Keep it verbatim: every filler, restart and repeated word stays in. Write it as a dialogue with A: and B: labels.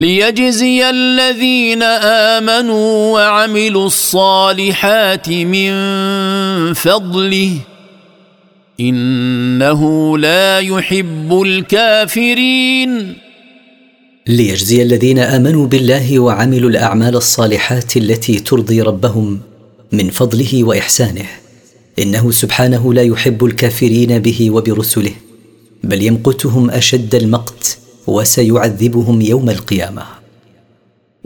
A: ليجزي الذين آمنوا وعملوا الصالحات من فضله إنه لا يحب الكافرين.
B: ليجزي الذين آمنوا بالله وعملوا الأعمال الصالحات التي ترضي ربهم من فضله وإحسانه، إنه سبحانه لا يحب الكافرين به وبرسله، بل يمقتهم أشد المقت وسيعذبهم يوم القيامة.